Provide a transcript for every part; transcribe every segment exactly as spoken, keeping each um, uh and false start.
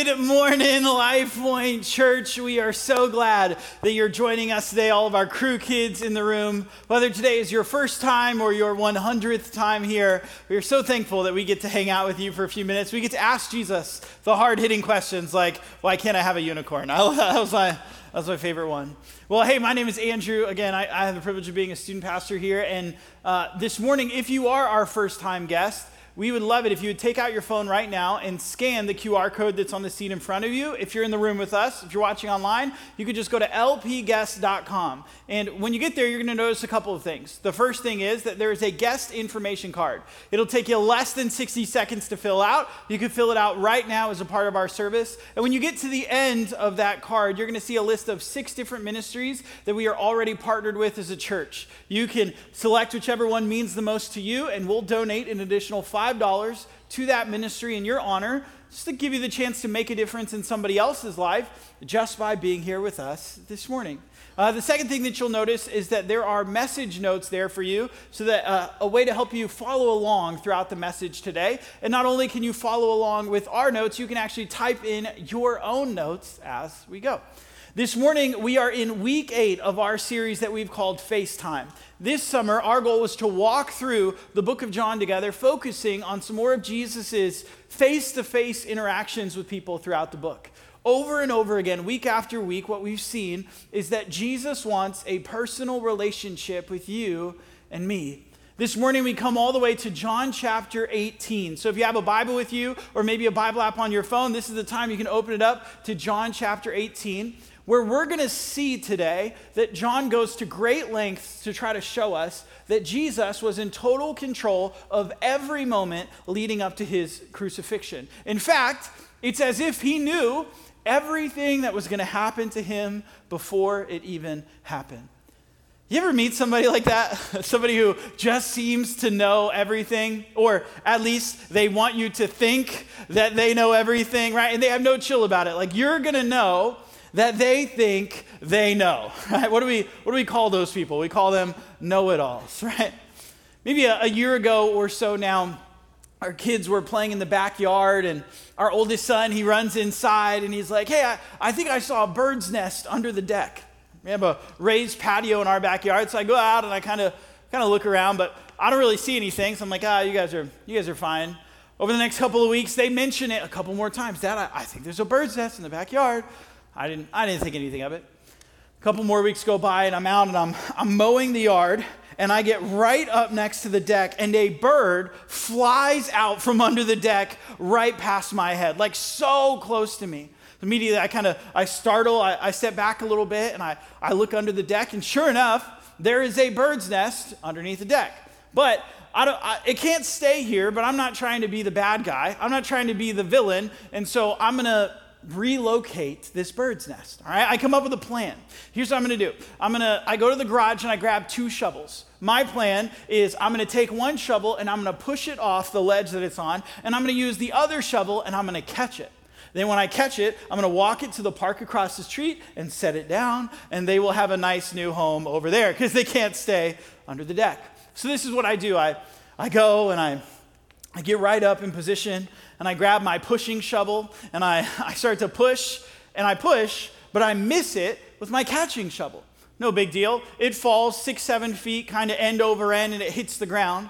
Good morning, Life Point Church. We are so glad that you're joining us today, all of our crew kids in the room. Whether today is your first time or your one hundredth time here, we are so thankful that we get to hang out with you for a few minutes. We get to ask Jesus the hard-hitting questions like, why can't I have a unicorn? I, that, was my, that was my favorite one. Well, hey, my name is Andrew. Again, I, I have the privilege of being a student pastor here. And uh, this morning, if you are our first-time guest, we would love it if you would take out your phone right now and scan the Q R code that's on the seat in front of you. If you're in the room with us, if you're watching online, you could just go to L P guest dot com. And when you get there, you're going to notice a couple of things. The first thing is that there is a guest information card. It'll take you less than sixty seconds to fill out. You can fill it out right now as a part of our service. And when you get to the end of that card, you're going to see a list of six different ministries that we are already partnered with as a church. You can select whichever one means the most to you, and we'll donate an additional five dollars to that ministry in your honor, just to give you the chance to make a difference in somebody else's life just by being here with us this morning. Uh, the second thing that you'll notice is that there are message notes there for you, so that uh, a way to help you follow along throughout the message today. And not only can you follow along with our notes, you can actually type in your own notes as we go. This morning, we are in week eight of our series that we've called FaceTime. This summer, our goal was to walk through the book of John together, focusing on some more of Jesus's face-to-face interactions with people throughout the book. Over and over again, week after week, what we've seen is that Jesus wants a personal relationship with you and me. This morning, we come all the way to John chapter eighteen. So if you have a Bible with you, or maybe a Bible app on your phone, this is the time you can open it up to John chapter eighteen. Where we're going to see today that John goes to great lengths to try to show us that Jesus was in total control of every moment leading up to his crucifixion. In fact, it's as if he knew everything that was going to happen to him before it even happened. You ever meet somebody like that? Somebody who just seems to know everything, or at least they want you to think that they know everything, right? And they have no chill about it. Like, you're going to know that they think they know, right? What do we what do we call those people? We call them know-it-alls, right? Maybe a, a year ago or so now, our kids were playing in the backyard, and our oldest son, he runs inside, and he's like, hey, I, I think I saw a bird's nest under the deck. We have a raised patio in our backyard, so I go out and I kind of kind of look around, but I don't really see anything, so I'm like, ah, you guys are you guys are fine. Over the next couple of weeks, they mention it a couple more times. Dad, I, I think there's a bird's nest in the backyard. I didn't I didn't think anything of it. A couple more weeks go by, and I'm out and I'm I'm mowing the yard, and I get right up next to the deck, and a bird flies out from under the deck right past my head, like so close to me. Immediately I kind of I startle, I, I step back a little bit, and I, I look under the deck, and sure enough, there is a bird's nest underneath the deck. But I don't I, it can't stay here, but I'm not trying to be the bad guy. I'm not trying to be the villain, and so I'm gonna relocate this bird's nest. All right, I come up with a plan. Here's what I'm going to do. I'm going to I go to the garage and I grab two shovels. My plan is I'm going to take one shovel and I'm going to push it off the ledge that it's on, and I'm going to use the other shovel and I'm going to catch it. Then when I catch it, I'm going to walk it to the park across the street and set it down, and they will have a nice new home over there because they can't stay under the deck. So this is what I do. I I go and I I get right up in position, and I grab my pushing shovel, and I, I start to push, and I push, but I miss it with my catching shovel. No big deal. It falls six, seven feet, kind of end over end, and it hits the ground,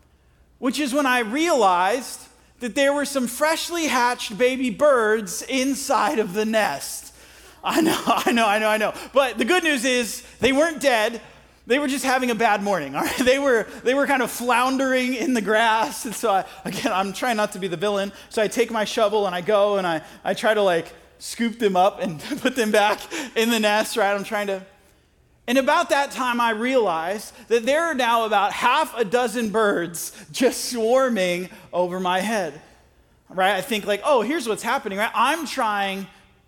which is when I realized that there were some freshly hatched baby birds inside of the nest. I know, I know, I know, I know. But the good news is they weren't dead. They were just having a bad morning, all right? They were they were kind of floundering in the grass. And so, I, again, I'm trying not to be the villain. So I take my shovel and I go and I, I try to like scoop them up and put them back in the nest, right? I'm trying to. And about that time, I realized that there are now about half a dozen birds just swarming over my head, right? I think like, oh, here's what's happening, right? I'm trying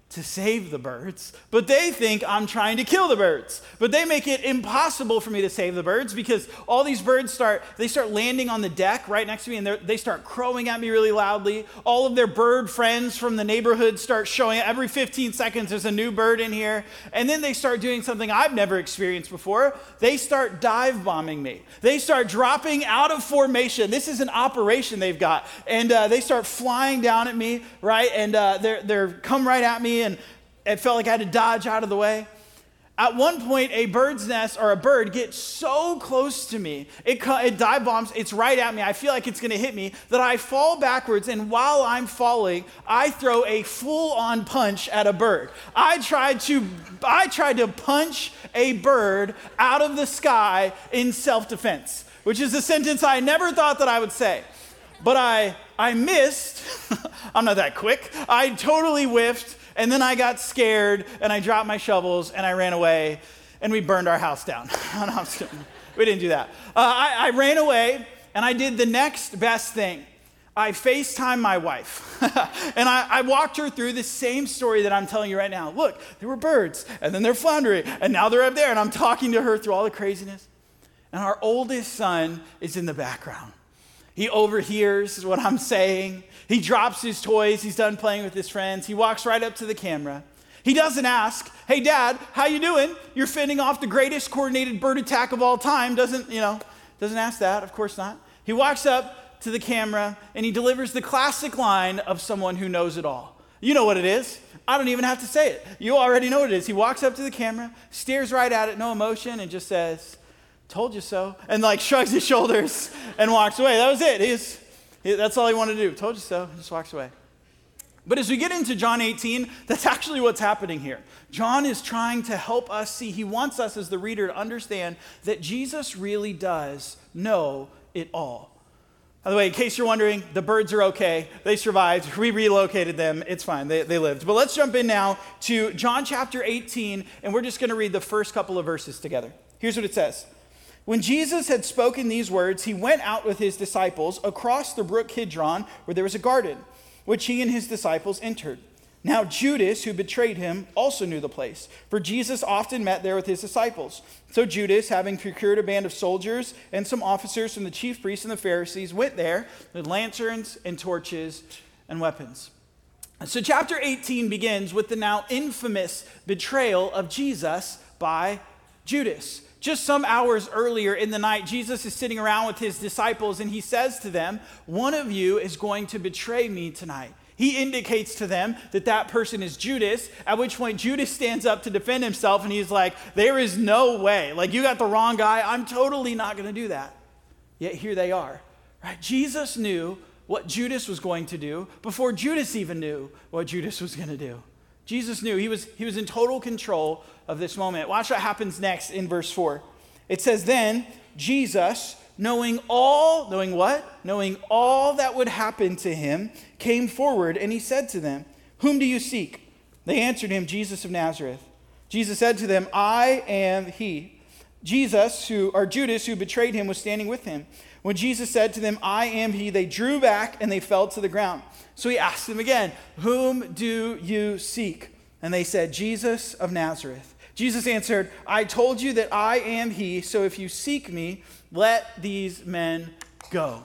to save the birds, but they think I'm trying to kill the birds. But they make it impossible for me to save the birds because all these birds start, they start landing on the deck right next to me and they start crowing at me really loudly. All of their bird friends from the neighborhood start showing up. Every fifteen seconds there's a new bird in here. And then they start doing something I've never experienced before. They start dive bombing me. They start dropping out of formation. This is an operation they've got. And uh, they start flying down at me, right? And uh, they're, they're come right at me. And it felt like I had to dodge out of the way. At one point, a bird's nest or a bird gets so close to me, it, it dive bombs, it's right at me, I feel like it's gonna hit me, that I fall backwards, and while I'm falling, I throw a full-on punch at a bird. I tried to, I tried to punch a bird out of the sky in self-defense, which is a sentence I never thought that I would say. But I, I missed, I'm not that quick, I totally whiffed, and then I got scared, and I dropped my shovels, and I ran away, and we burned our house down. No, I'm just kidding. We didn't do that. Uh, I, I ran away, and I did the next best thing. I FaceTimed my wife, and I, I walked her through the same story that I'm telling you right now. Look, there were birds, and then they're floundering, and now they're up there, and I'm talking to her through all the craziness. And our oldest son is in the background. He overhears what I'm saying. He drops his toys. He's done playing with his friends. He walks right up to the camera. He doesn't ask, hey, Dad, how you doing? You're fending off the greatest coordinated bird attack of all time. Doesn't, you know, doesn't ask that. Of course not. He walks up to the camera, and he delivers the classic line of someone who knows it all. You know what it is. I don't even have to say it. You already know what it is. He walks up to the camera, stares right at it, no emotion, and just says, told you so, and like shrugs his shoulders and walks away. That was it. He's, he, that's all he wanted to do. Told you so. Just walks away. But as we get into John eighteen, that's actually what's happening here. John is trying to help us see. He wants us as the reader to understand that Jesus really does know it all. By the way, in case you're wondering, the birds are okay. They survived. We relocated them. It's fine. They, they lived. But let's jump in now to John chapter eighteen, and we're just going to read the first couple of verses together. Here's what it says. When Jesus had spoken these words, he went out with his disciples across the brook Kidron, where there was a garden, which he and his disciples entered. Now Judas, who betrayed him, also knew the place, for Jesus often met there with his disciples. So Judas, having procured a band of soldiers and some officers from the chief priests and the Pharisees, went there with lanterns and torches and weapons. So chapter eighteen begins with the now infamous betrayal of Jesus by Judas. Just some hours earlier in the night, Jesus is sitting around with his disciples, and he says to them, one of you is going to betray me tonight. He indicates to them that that person is Judas, at which point Judas stands up to defend himself, and he's like, there is no way. Like, you got the wrong guy. I'm totally not going to do that. Yet here they are, right? Jesus knew what Judas was going to do before Judas even knew what Judas was going to do. Jesus knew. He was, he was in total control of this moment. Watch what happens next in verse four. It says, then Jesus, knowing all, knowing what? Knowing all that would happen to him, came forward, and he said to them, whom do you seek? They answered him, Jesus of Nazareth. Jesus said to them, I am he. Jesus, who, or Judas, who betrayed him, was standing with him. When Jesus said to them, I am he, they drew back and they fell to the ground. So he asked them again, whom do you seek? And they said, Jesus of Nazareth. Jesus answered, I told you that I am he, so if you seek me, let these men go.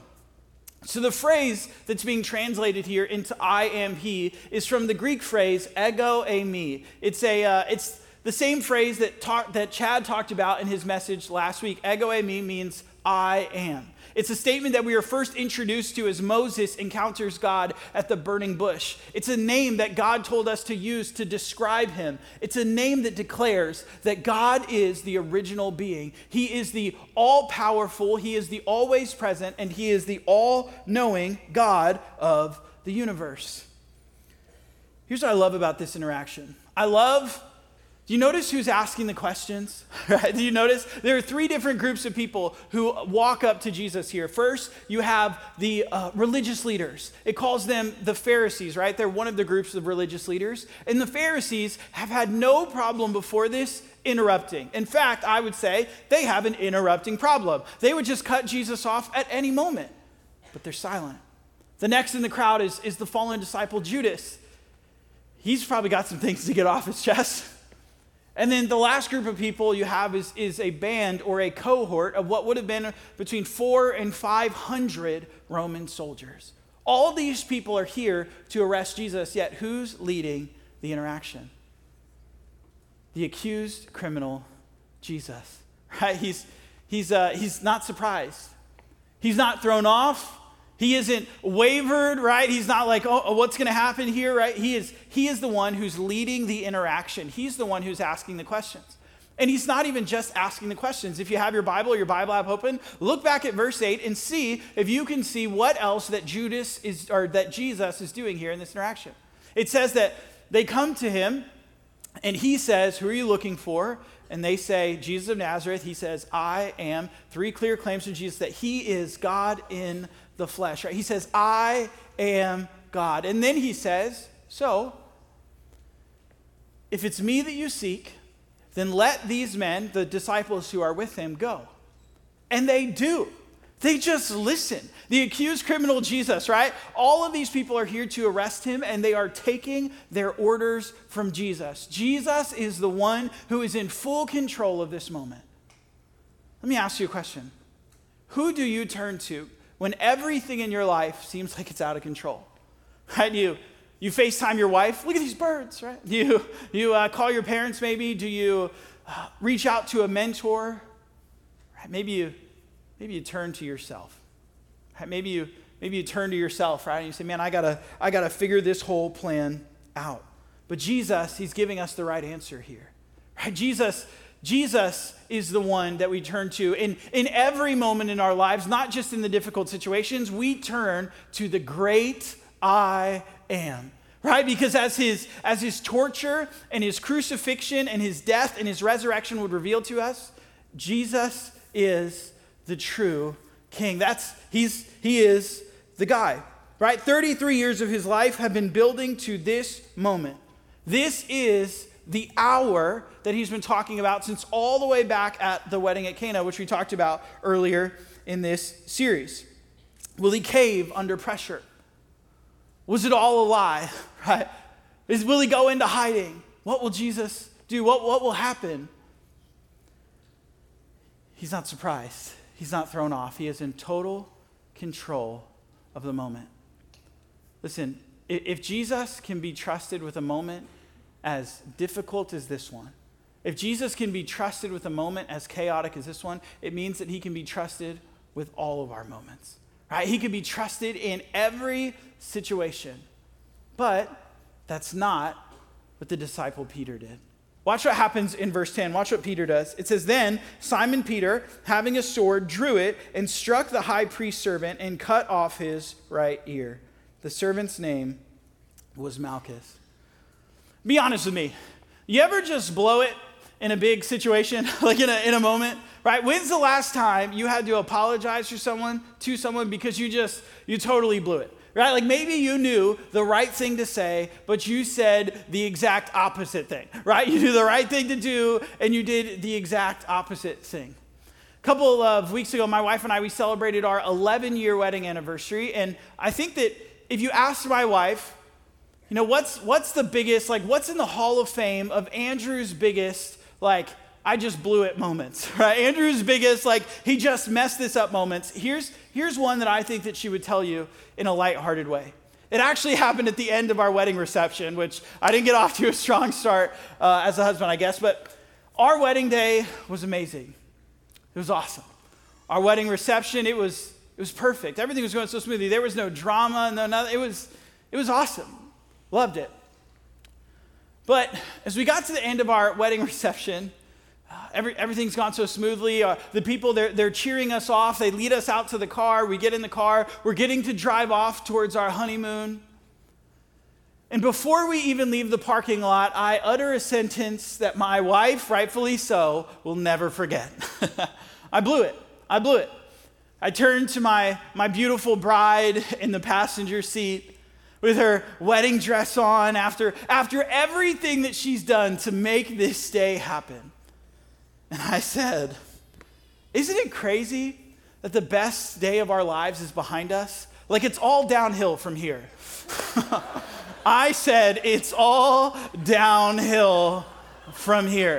So the phrase that's being translated here into I am he is from the Greek phrase ego eimi. It's a uh, it's the same phrase that talk, that Chad talked about in his message last week. Ego eimi means I am. It's a statement that we are first introduced to as Moses encounters God at the burning bush. It's a name that God told us to use to describe him. It's a name that declares that God is the original being. He is the all-powerful, he is the always present, and he is the all-knowing God of the universe. Here's what I love about this interaction. I love Do you notice who's asking the questions? Right? Do you notice? There are three different groups of people who walk up to Jesus here. First, you have the uh, religious leaders. It calls them the Pharisees, right? They're one of the groups of religious leaders. And the Pharisees have had no problem before this interrupting. In fact, I would say they have an interrupting problem. They would just cut Jesus off at any moment, but they're silent. The next in the crowd is, is the fallen disciple Judas. he's probably got some things to get off his chest. And then the last group of people you have is, is a band or a cohort of what would have been between four and five hundred Roman soldiers. All these people are here to arrest Jesus, yet who's leading the interaction? The accused criminal, Jesus. Right? He's, he's, uh, he's not surprised. He's not thrown off. He isn't wavered, right? He's not like, oh, what's going to happen here, right? He is, he is the one who's leading the interaction. He's the one who's asking the questions. And he's not even just asking the questions. If you have your Bible or your Bible app open, look back at verse eight and see if you can see what else that Judas is, or that Jesus is doing here in this interaction. It says that they come to him and he says, who are you looking for? And they say, Jesus of Nazareth. He says, I am. Three clear claims from Jesus that he is God in the flesh, right? He says, I am God. And then he says, so, if it's me that you seek, then let these men, the disciples who are with him, go. And they do. They just listen. The accused criminal Jesus, right? All of these people are here to arrest him, and they are taking their orders from Jesus. Jesus is the one who is in full control of this moment. Let me ask you a question. Who do you turn to when everything in your life seems like it's out of control? Right? You, you FaceTime your wife. Look at these birds, right? You, you uh, call your parents maybe. Do you uh, reach out to a mentor? Right? Maybe you, maybe you turn to yourself. Right? Maybe you, maybe you turn to yourself, right? And you say, man, I gotta, I gotta figure this whole plan out. But Jesus, he's giving us the right answer here. Right? Jesus, Jesus is the one that we turn to. In, in every moment in our lives, not just in the difficult situations, we turn to the great I am. Right? Because as his, as his torture and his crucifixion and his death and his resurrection would reveal to us, Jesus is the true king. That's, he's, he is the guy. Right? thirty-three years of his life have been building to this moment. This is the hour that he's been talking about since all the way back at the wedding at Cana, which we talked about earlier in this series. Will he cave under pressure? Was it all a lie? Right? Is, will he go into hiding? What will Jesus do? What, what will happen? He's not surprised. He's not thrown off. He is in total control of the moment. Listen, if Jesus can be trusted with a moment as difficult as this one, if Jesus can be trusted with a moment as chaotic as this one, it means that he can be trusted with all of our moments, right? He can be trusted in every situation. But that's not what the disciple Peter did. Watch what happens in verse ten. Watch what Peter does. It says, then Simon Peter, having a sword, drew it and struck the high priest's servant and cut off his right ear. The servant's name was Malchus. Be honest with me. You ever just blow it in a big situation, like in a in a moment, right? When's the last time you had to apologize for someone, to someone, because you just, you totally blew it, right? Like maybe you knew the right thing to say, but you said the exact opposite thing, right? You knew the right thing to do, and you did the exact opposite thing. A couple of weeks ago, my wife and I, we celebrated our eleven-year wedding anniversary, and I think that if you asked my wife, you know, what's what's the biggest, like what's in the Hall of Fame of Andrew's biggest, like, I just blew it moments, right? Andrew's biggest, like, he just messed this up moments. Here's, here's one that I think that she would tell you in a lighthearted way. It actually happened at the end of our wedding reception, which I didn't get off to a strong start uh, as a husband, I guess, but our wedding day was amazing. It was awesome. Our wedding reception, it was it was perfect. Everything was going so smoothly. There was no drama, no nothing. It was it was awesome. Loved it. But as we got to the end of our wedding reception, uh, every, everything's gone so smoothly. Uh, the people, they're, they're cheering us off. They lead us out to the car. We get in the car. We're getting to drive off towards our honeymoon. And before we even leave the parking lot, I utter a sentence that my wife, rightfully so, will never forget. I blew it. I blew it. I turned to my, my beautiful bride in the passenger seat with her wedding dress on after, after everything that she's done to make this day happen. And I said, isn't it crazy that the best day of our lives is behind us? Like it's all downhill from here. I said it's all downhill from here.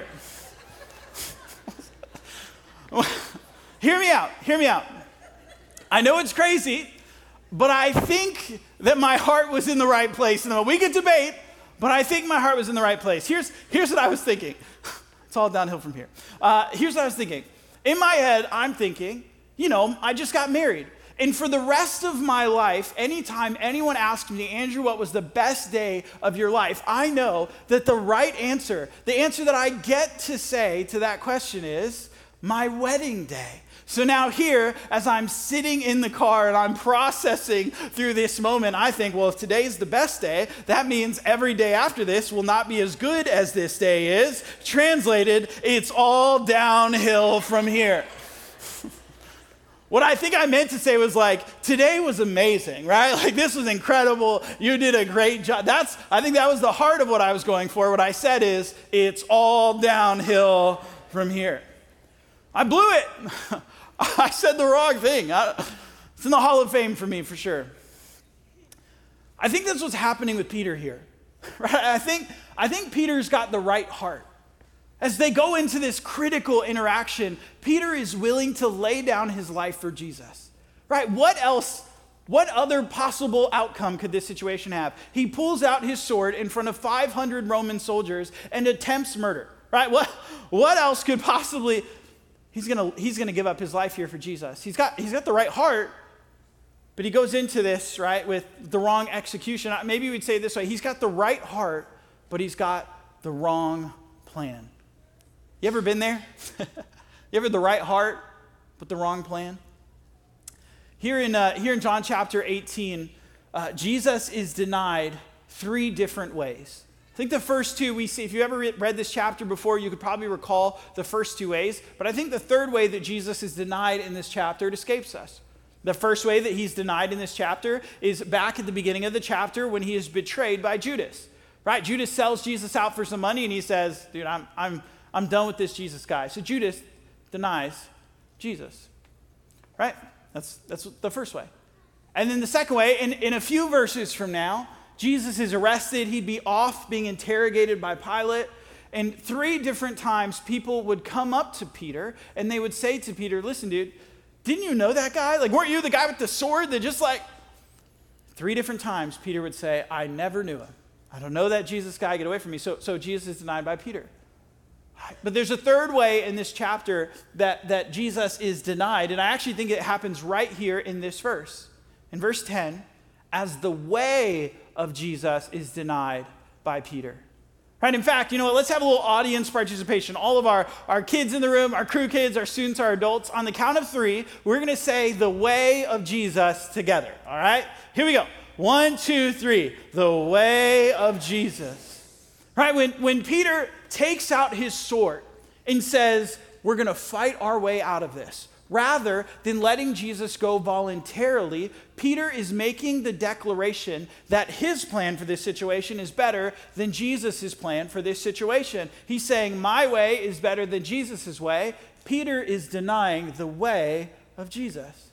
Hear me out, hear me out. I know it's crazy, but I think that my heart was in the right place. And we could debate, but I think my heart was in the right place. Here's, here's what I was thinking. It's all downhill from here. Uh, here's what I was thinking. In my head, I'm thinking, you know, I just got married. And for the rest of my life, anytime anyone asks me, Andrew, what was the best day of your life? I know that the right answer, the answer that I get to say to that question is my wedding day. So now here, as I'm sitting in the car and I'm processing through this moment, I think, well, if today's the best day, that means every day after this will not be as good as this day is. Translated, it's all downhill from here. What I think I meant to say was like, today was amazing, right? Like this was incredible. You did a great job. That's, I think that was the heart of what I was going for. What I said is, it's all downhill from here. I blew it. I said the wrong thing. I, it's in the Hall of Fame for me, for sure. I think that's what's happening with Peter here, right? I think, I think Peter's got the right heart. As they go into this critical interaction, Peter is willing to lay down his life for Jesus, right? What else, what other possible outcome could this situation have? He pulls out his sword in front of five hundred Roman soldiers and attempts murder, right? What, what else could possibly, he's gonna, he's gonna give up his life here for Jesus. He's got, he's got the right heart, but he goes into this, right, with the wrong execution. Maybe we'd say it this way, he's got the right heart, but he's got the wrong plan. You ever been there? You ever the right heart, but the wrong plan? Here in, uh, here in John chapter eighteen, uh, Jesus is denied three different ways. I think the first two we see, if you ever read this chapter before, you could probably recall the first two ways. But I think the third way that Jesus is denied in this chapter, it escapes us. The first way that he's denied in this chapter is back at the beginning of the chapter when he is betrayed by Judas. Right? Judas sells Jesus out for some money and he says, dude, I'm, I'm, I'm done with this Jesus guy. So Judas denies Jesus. Right? That's, that's the first way. And then the second way, in, in a few verses from now, Jesus is arrested. He'd be off being interrogated by Pilate. And three different times people would come up to Peter and they would say to Peter, listen, dude, didn't you know that guy? Like, weren't you the guy with the sword that just like... Three different times Peter would say, I never knew him. I don't know that Jesus guy. Get away from me. So, so Jesus is denied by Peter. But there's a third way in this chapter that, that Jesus is denied. And I actually think it happens right here in this verse. In verse ten, as the way of Jesus is denied by Peter. Right? In fact, you know what? Let's have a little audience participation. All of our, our kids in the room, our crew kids, our students, our adults. On the count of three, we're going to say the way of Jesus together. All right? Here we go. One, two, three. The way of Jesus. Right? When, when Peter takes out his sword and says, we're going to fight our way out of this, rather than letting Jesus go voluntarily, Peter is making the declaration that his plan for this situation is better than Jesus' plan for this situation. He's saying, my way is better than Jesus' way. Peter is denying the way of Jesus.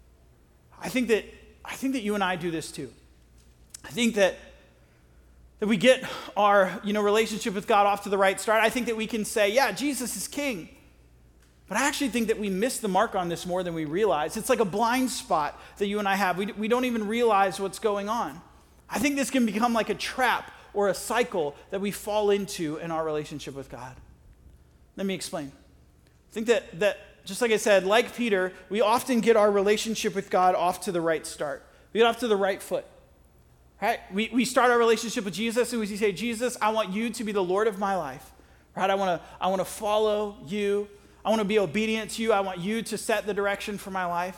I think that, I think that you and I do this too. I think that, that we get our you know, relationship with God off to the right start. I think that we can say, yeah, Jesus is king. But I actually think that we miss the mark on this more than we realize. It's like a blind spot that you and I have. We, we don't even realize what's going on. I think this can become like a trap or a cycle that we fall into in our relationship with God. Let me explain. I think that, that just like I said, like Peter, we often get our relationship with God off to the right start. We get off to the right foot. Right? We, we start our relationship with Jesus and we say, Jesus, I want you to be the Lord of my life. Right? I want to I want to follow you. I want to be obedient to you. I want you to set the direction for my life.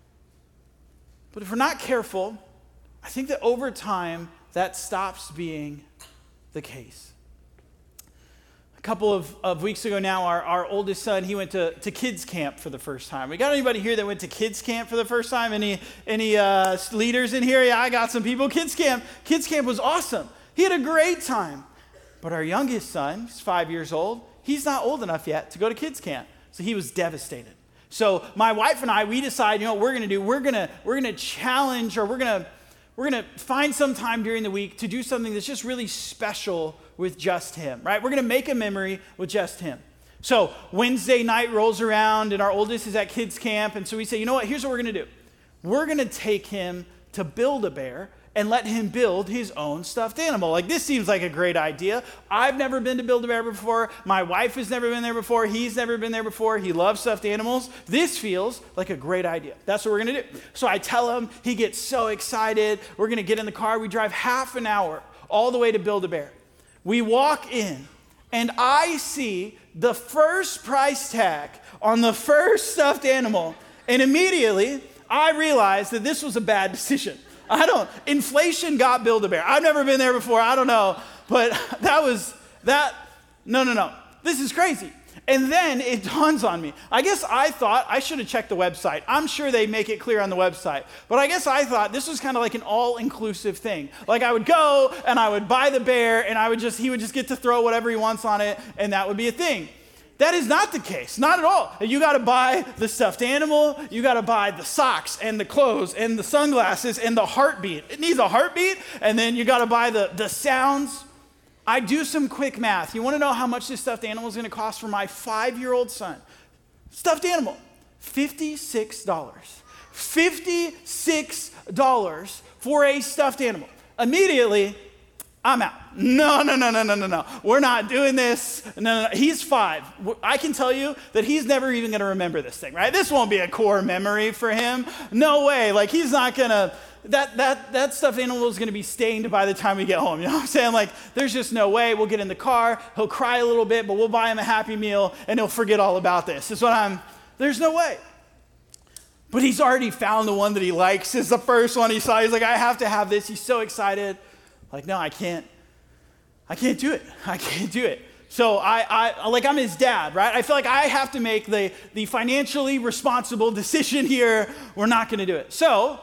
But if we're not careful, I think that over time, that stops being the case. A couple of, of weeks ago now, our, our oldest son, he went to, to kids camp for the first time. We got anybody here that went to kids camp for the first time? Any, any uh, leaders in here? Yeah, I got some people. Kids camp, kids camp was awesome. He had a great time. But our youngest son, he's five years old, he's not old enough yet to go to kids camp. So he was devastated. So my wife and I, we decided, you know what we're going to do? We're going to we're going to challenge, or we're going to we're going to find some time during the week to do something that's just really special with just him, right? We're going to make a memory with just him. So Wednesday night rolls around and our oldest is at kids camp. And so we say, you know what, here's what we're going to do. We're going to take him to Build-A-Bear and let him build his own stuffed animal. Like, this seems like a great idea. I've never been to Build-A-Bear before. My wife has never been there before. He's never been there before. He loves stuffed animals. This feels like a great idea. That's what we're going to do. So I tell him, he gets so excited. We're going to get in the car. We drive half an hour all the way to Build-A-Bear. We walk in, and I see the first price tag on the first stuffed animal, and immediately I realized that this was a bad decision. I don't, inflation got Build-A-Bear. I've never been there before, I don't know, but that was, that, no, no, no, this is crazy. And then it dawns on me. I guess I thought, I should have checked the website. I'm sure they make it clear on the website. But I guess I thought this was kind of like an all-inclusive thing. Like I would go and I would buy the bear and I would just, he would just get to throw whatever he wants on it and that would be a thing. That is not the case, not at all. You got to buy the stuffed animal, you got to buy the socks and the clothes and the sunglasses and the heartbeat. It needs a heartbeat, and then you got to buy the, the sounds. I do some quick math. You want to know how much this stuffed animal is going to cost for my five-year-old son? Stuffed animal, fifty-six dollars. fifty-six dollars for a stuffed animal. Immediately, I'm out. No, no, no, no, no, no, no. We're not doing this. No, no, no. He's five. I can tell you that he's never even going to remember this thing, right? This won't be a core memory for him. No way. Like, he's not going to, that that that stuffed animal is going to be stained by the time we get home. You know what I'm saying? Like, there's just no way. We'll get in the car. He'll cry a little bit, but we'll buy him a Happy Meal, and he'll forget all about this. That's what I'm, there's no way. But he's already found the one that he likes. It's the first one he saw. He's like, I have to have this. He's so excited. Like, no, I can't, I can't do it. I can't do it. So I, I, like I'm his dad, right? I feel like I have to make the, the financially responsible decision here. We're not going to do it. So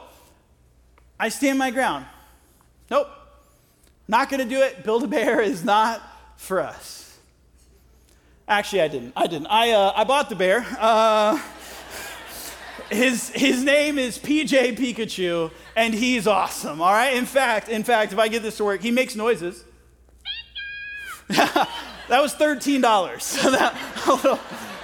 I stand my ground. Nope, not going to do it. Build-A-Bear is not for us. Actually, I didn't. I didn't. I, uh, I bought the bear. Uh, His his name is P J Pikachu, and he's awesome, all right? In fact, in fact, if I get this to work, he makes noises. That was thirteen dollars. So that, thirteen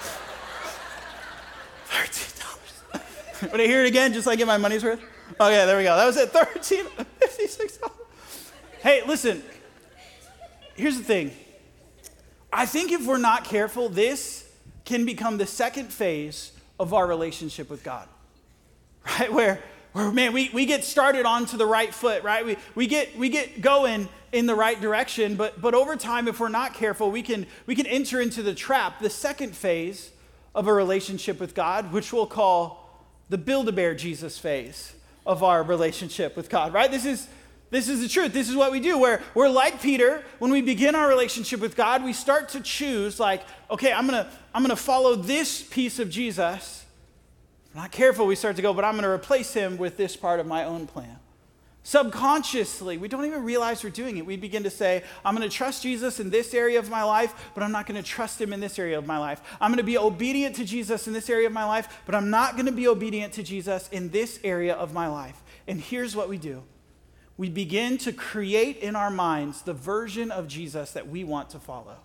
dollars. Would I hear it again, just so I get my money's worth? Okay, there we go. That was it, thirteen dollars, fifty-six dollars. Hey, listen, here's the thing. I think if we're not careful, this can become the second phase of our relationship with God, right? Where, where man, we, we get started onto the right foot, right? We we get we get going in the right direction, but but over time, if we're not careful, we can we can enter into the trap, the second phase of a relationship with God, which we'll call the Build-A-Bear Jesus phase of our relationship with God, right? This is this is the truth. This is what we do. Where we're like Peter, when we begin our relationship with God, we start to choose like, okay, I'm gonna I'm gonna follow this piece of Jesus. If we're not careful, we start to go, but I'm gonna replace him with this part of my own plan. Subconsciously, we don't even realize we're doing it. We begin to say, I'm gonna trust Jesus in this area of my life, but I'm not gonna trust him in this area of my life. I'm gonna be obedient to Jesus in this area of my life, but I'm not gonna be obedient to Jesus in this area of my life. And here's what we do. We begin to create in our minds the version of Jesus that we want to follow.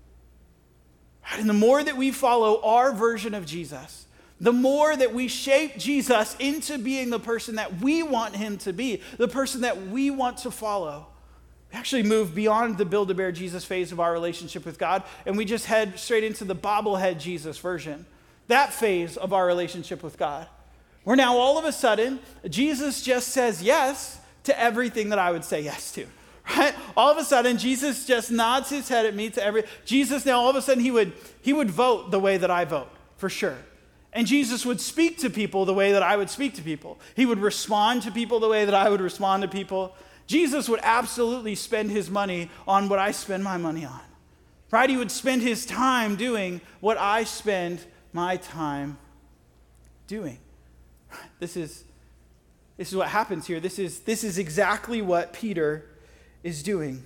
And the more that we follow our version of Jesus, the more that we shape Jesus into being the person that we want him to be, the person that we want to follow, we actually move beyond the Build-A-Bear Jesus phase of our relationship with God, and we just head straight into the bobblehead Jesus version, that phase of our relationship with God. Where now all of a sudden, Jesus just says yes to everything that I would say yes to, right? All of a sudden, Jesus just nods his head at me to every, Jesus now all of a sudden he would, he would vote the way that I vote, for sure. And Jesus would speak to people the way that I would speak to people. He would respond to people the way that I would respond to people. Jesus would absolutely spend his money on what I spend my money on, right? He would spend his time doing what I spend my time doing. This is This is what happens here. This is, this is exactly what Peter is doing.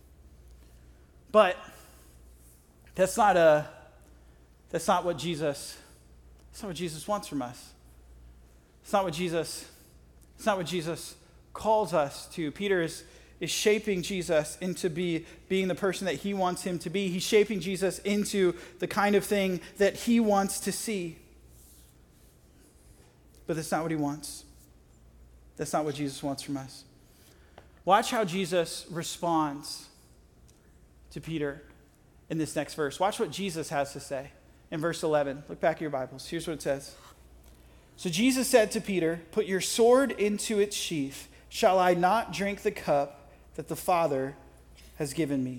But that's not a that's not what Jesus that's not what Jesus wants from us. It's not what Jesus it's not what Jesus calls us to. Peter is, is shaping Jesus into be, being the person that he wants him to be. He's shaping Jesus into the kind of thing that he wants to see. But that's not what he wants. That's not what Jesus wants from us. Watch how Jesus responds to Peter in this next verse. Watch what Jesus has to say in verse eleven. Look back at your Bibles. Here's what it says. So Jesus said to Peter, "Put your sword into its sheath. Shall I not drink the cup that the Father has given me?"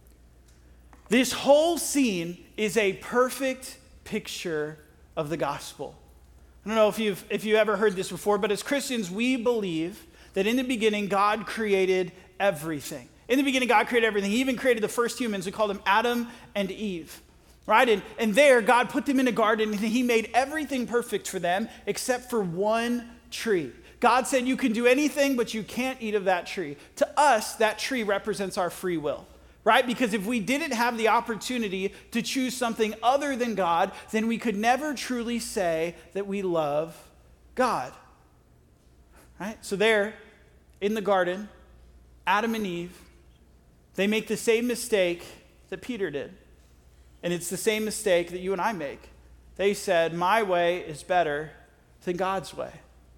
This whole scene is a perfect picture of the gospel. I don't know if you've if you ever heard this before, but as Christians, we believe that in the beginning, God created everything. In the beginning, God created everything. He even created the first humans. We call them Adam and Eve. Right? And, and there, God put them in a garden, and he made everything perfect for them except for one tree. God said, you can do anything, but you can't eat of that tree. To us, that tree represents our free will. Right? Because if we didn't have the opportunity to choose something other than God, then we could never truly say that we love God. Right? So there, in the garden, Adam and Eve, they make the same mistake that Peter did. And it's the same mistake that you and I make. They said, my way is better than God's way.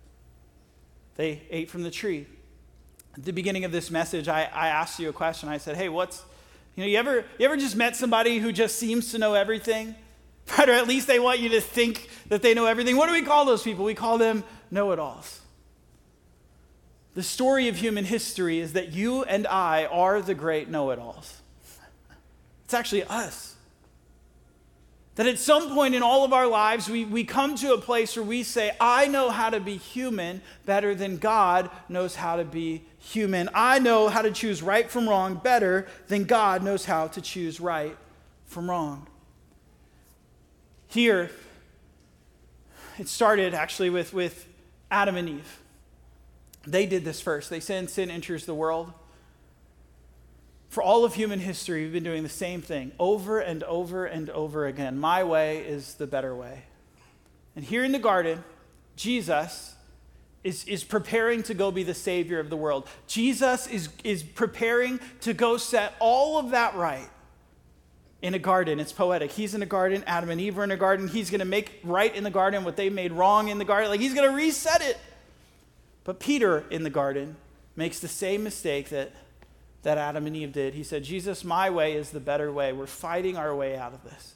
They ate from the tree. At the beginning of this message, I, I asked you a question. I said, hey, what's, you know, you ever, you ever just met somebody who just seems to know everything? Right? Or at least they want you to think that they know everything. What do we call those people? We call them know-it-alls. The story of human history is that you and I are the great know-it-alls. It's actually us. That at some point in all of our lives, we, we come to a place where we say, I know how to be human better than God knows how to be human. I know how to choose right from wrong better than God knows how to choose right from wrong. Here, it started actually with, with Adam and Eve. They did this first. They said sin enters the world. For all of human history, we've been doing the same thing over and over and over again. My way is the better way. And here in the garden, Jesus is, is preparing to go be the Savior of the world. Jesus is, is preparing to go set all of that right in a garden. It's poetic. He's in a garden. Adam and Eve are in a garden. He's going to make right in the garden what they made wrong in the garden. Like he's going to reset it. But Peter in the garden makes the same mistake that that Adam and Eve did. He said, Jesus, my way is the better way. We're fighting our way out of this.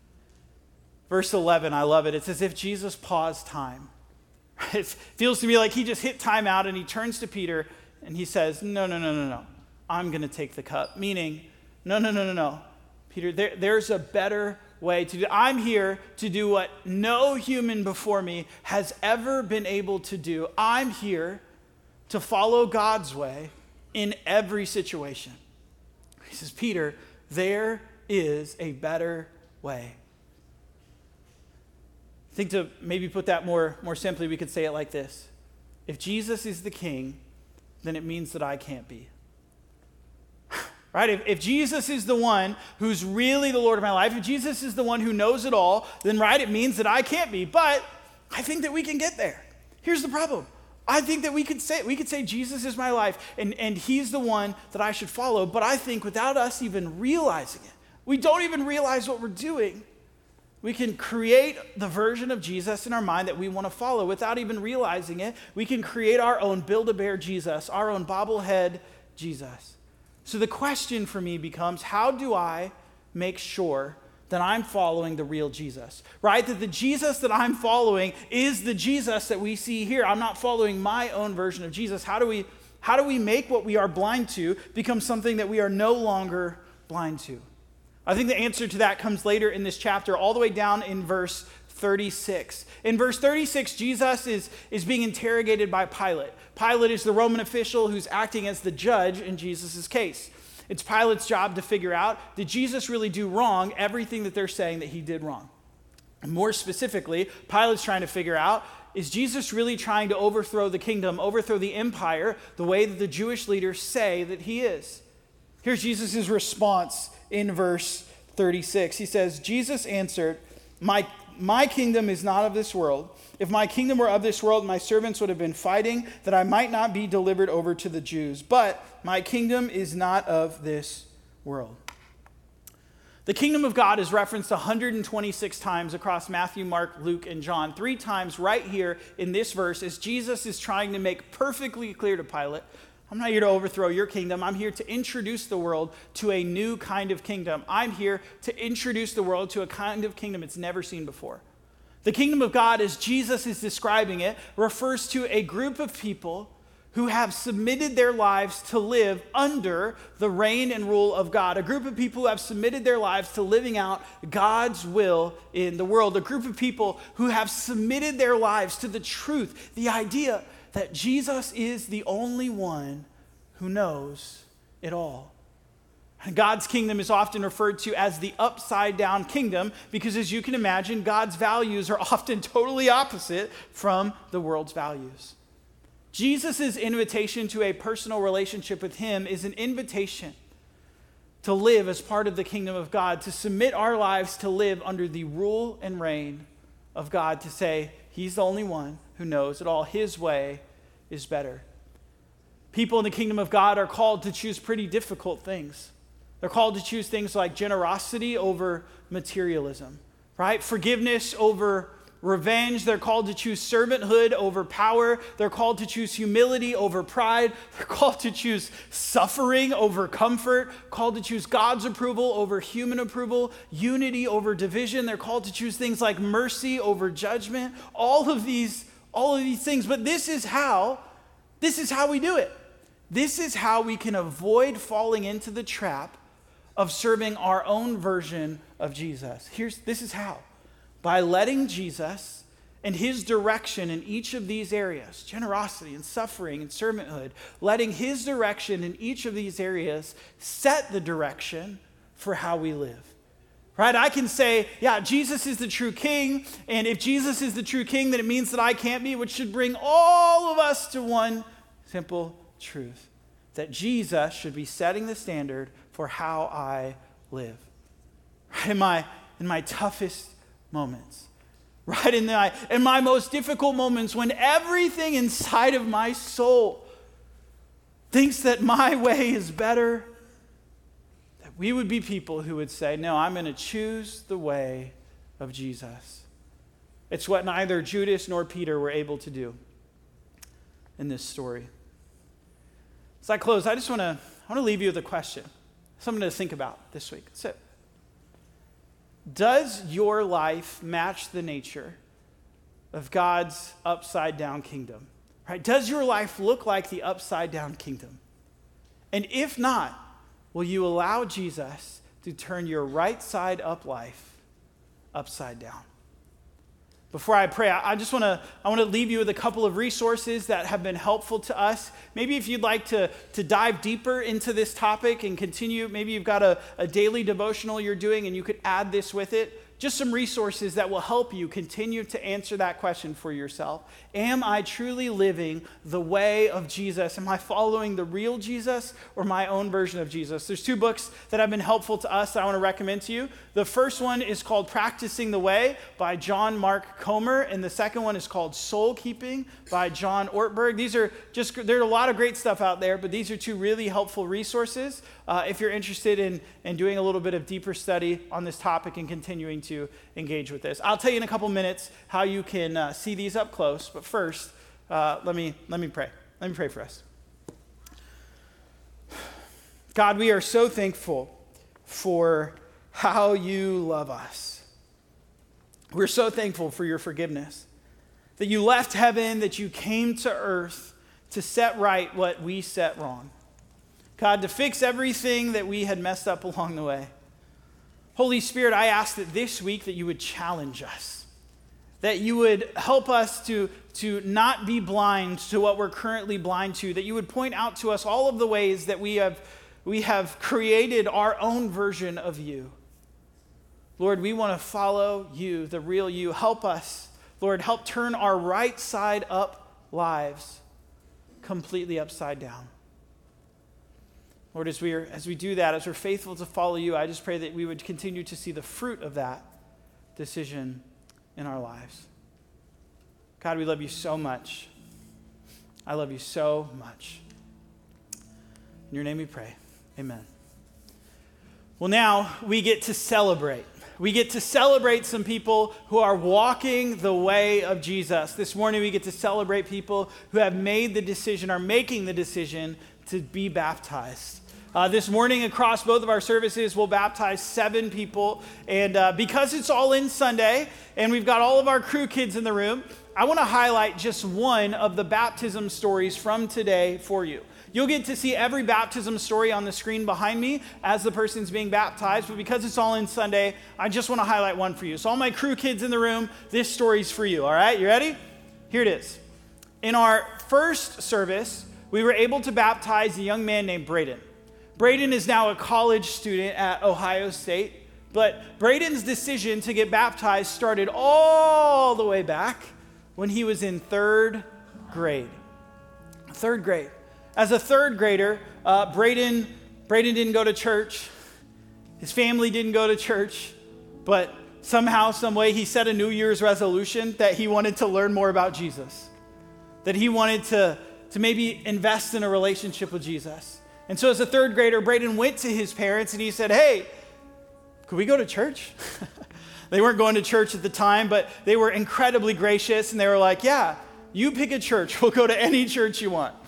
Verse eleven, I love it. It's as if Jesus paused time. It feels to me like he just hit time out and he turns to Peter and he says, no, no, no, no, no. I'm going to take the cup. Meaning, no, no, no, no, no. Peter, there, there's a better way to do. I'm here to do what no human before me has ever been able to do. I'm here to follow God's way in every situation. He says, Peter, there is a better way. I think to maybe put that more, more simply, we could say it like this. If Jesus is the king, then it means that I can't be. Right? If, if Jesus is the one who's really the Lord of my life, if Jesus is the one who knows it all, then right, it means that I can't be. But I think that we can get there. Here's the problem. I think that we could say we could say Jesus is my life and, and he's the one that I should follow, but I think without us even realizing it, we don't even realize what we're doing. We can create the version of Jesus in our mind that we want to follow without even realizing it. We can create our own Build-A-Bear Jesus, our own bobblehead Jesus. So the question for me becomes, how do I make sure that I'm following the real Jesus, right? That the Jesus that I'm following is the Jesus that we see here. I'm not following my own version of Jesus. How do we, how do we make what we are blind to become something that we are no longer blind to? I think the answer to that comes later in this chapter, all the way down in verse thirty-six. In verse thirty-six, Jesus is, is being interrogated by Pilate. Pilate is the Roman official who's acting as the judge in Jesus' case. It's Pilate's job to figure out, did Jesus really do wrong everything that they're saying that he did wrong? And more specifically, Pilate's trying to figure out, is Jesus really trying to overthrow the kingdom, overthrow the empire, the way that the Jewish leaders say that he is? Here's Jesus' response in verse thirty-six. He says, Jesus answered, my, my kingdom is not of this world. If my kingdom were of this world, my servants would have been fighting that I might not be delivered over to the Jews. But my kingdom is not of this world. The kingdom of God is referenced one hundred twenty-six times across Matthew, Mark, Luke, and John. Three times right here in this verse as Jesus is trying to make perfectly clear to Pilate, I'm not here to overthrow your kingdom. I'm here to introduce the world to a new kind of kingdom. I'm here to introduce the world to a kind of kingdom it's never seen before. The kingdom of God, as Jesus is describing it, refers to a group of people who have submitted their lives to live under the reign and rule of God. A group of people who have submitted their lives to living out God's will in the world. A group of people who have submitted their lives to the truth, the idea that Jesus is the only one who knows it all. And God's kingdom is often referred to as the upside down kingdom because, as you can imagine, God's values are often totally opposite from the world's values. Jesus' invitation to a personal relationship with him is an invitation to live as part of the kingdom of God, to submit our lives to live under the rule and reign of God, to say he's the only one who knows it all. His way is better. People in the kingdom of God are called to choose pretty difficult things. They're called to choose things like generosity over materialism, right? Forgiveness over revenge. They're called to choose servanthood over power. They're called to choose humility over pride. They're called to choose suffering over comfort, called to choose God's approval over human approval, unity over division. They're called to choose things like mercy over judgment. All of these, all of these things. But this is how, this is how we do it. This is how we can avoid falling into the trap of serving our own version of Jesus. Here's, this is how. By letting Jesus and his direction in each of these areas, generosity and suffering and servanthood, letting his direction in each of these areas set the direction for how we live. Right? I can say, yeah, Jesus is the true king, and if Jesus is the true king, then it means that I can't be, which should bring all of us to one simple truth, that Jesus should be setting the standard for how I live. Right? In my, in my toughest moments, right in my, in my most difficult moments, when everything inside of my soul thinks that my way is better, that we would be people who would say, no, I'm going to choose the way of Jesus. It's what neither Judas nor Peter were able to do in this story. As I close, I just want to I want to leave you with a question, something to think about this week. That's it. Does your life match the nature of God's upside down kingdom? Right? Does your life look like the upside down kingdom? And if not, will you allow Jesus to turn your right side up life upside down? Before I pray, I just want to I want to leave you with a couple of resources that have been helpful to us. Maybe if you'd like to, to dive deeper into this topic and continue, maybe you've got a, a daily devotional you're doing and you could add this with it. Just some resources that will help you continue to answer that question for yourself. Am I truly living the way of Jesus? Am I following the real Jesus or my own version of Jesus? There's two books that have been helpful to us that I want to recommend to you. The first one is called Practicing the Way by John Mark Comer, and the second one is called Soul Keeping by John Ortberg. These are just, there's a lot of great stuff out there, but these are two really helpful resources uh, if you're interested in, in doing a little bit of deeper study on this topic and continuing to engage with this. I'll tell you in a couple minutes how you can uh, see these up close, but first, uh, let me let me pray. Let me pray for us. God, we are so thankful for how you love us. We're so thankful for your forgiveness, that you left heaven, that you came to earth to set right what we set wrong. God, to fix everything that we had messed up along the way. Holy Spirit, I ask that this week that you would challenge us, that you would help us to, to not be blind to what we're currently blind to, that you would point out to us all of the ways that we have, we have created our own version of you. Lord, we want to follow you, the real you. Help us, Lord, help turn our right side up lives completely upside down. Lord, as we are, as we do that, as we're faithful to follow you, I just pray that we would continue to see the fruit of that decision in our lives. God, we love you so much. I love you so much. In your name we pray. Amen. Well, now we get to celebrate. We get to celebrate some people who are walking the way of Jesus. This morning we get to celebrate people who have made the decision, are making the decision to be baptized. Uh, this morning across both of our services, we'll baptize seven people. And uh, because it's All In Sunday and we've got all of our crew kids in the room, I want to highlight just one of the baptism stories from today for you. You'll get to see every baptism story on the screen behind me as the person's being baptized, but because it's All In Sunday, I just want to highlight one for you. So all my crew kids in the room, this story's for you, all right? You ready? Here it is. In our first service, we were able to baptize a young man named Braden. Braden is now a college student at Ohio State, but Braden's decision to get baptized started all the way back when he was in third grade. Third grade. As a third grader, uh, Braden, Braden didn't go to church. His family didn't go to church, but somehow, some way, he set a New Year's resolution that he wanted to learn more about Jesus, that he wanted to, to maybe invest in a relationship with Jesus. And so as a third grader, Braden went to his parents and he said, hey, could we go to church? They weren't going to church at the time, but they were incredibly gracious, and they were like, yeah, you pick a church. We'll go to any church you want.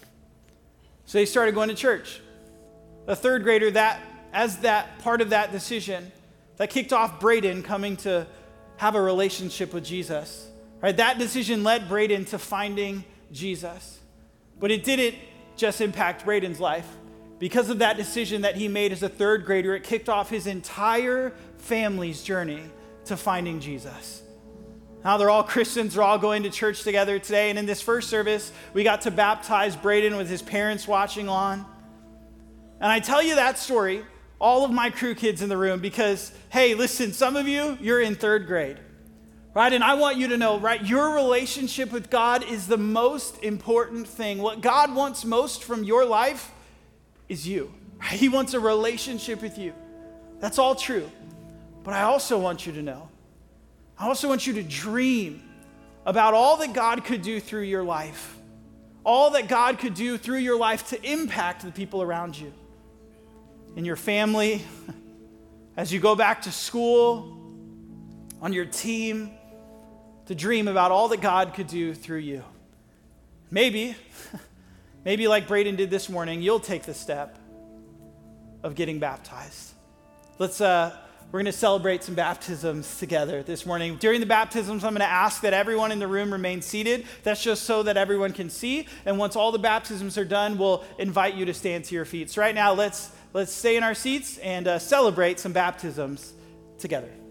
So they started going to church. A third grader, that as that part of that decision, that kicked off Braden coming to have a relationship with Jesus. Right? That decision led Braden to finding Jesus. But it didn't just impact Braden's life. Because of that decision that he made as a third grader, it kicked off his entire family's journey to finding Jesus. Now they're all Christians, they're all going to church together today, and in this first service, we got to baptize Braden with his parents watching on. And I tell you that story, all of my crew kids in the room, because, hey, listen, some of you, you're in third grade, right? And I want you to know, right, your relationship with God is the most important thing. What God wants most from your life is you. Right? He wants a relationship with you. That's all true. But I also want you to know, I also want you to dream about all that God could do through your life, all that God could do through your life to impact the people around you, in your family, as you go back to school, on your team, to dream about all that God could do through you. Maybe, maybe like Braden did this morning, you'll take the step of getting baptized. Let's, uh, We're going to celebrate some baptisms together this morning. During the baptisms, I'm going to ask that everyone in the room remain seated. That's just so that everyone can see. And once all the baptisms are done, we'll invite you to stand to your feet. So right now, let's let's stay in our seats and uh, celebrate some baptisms together.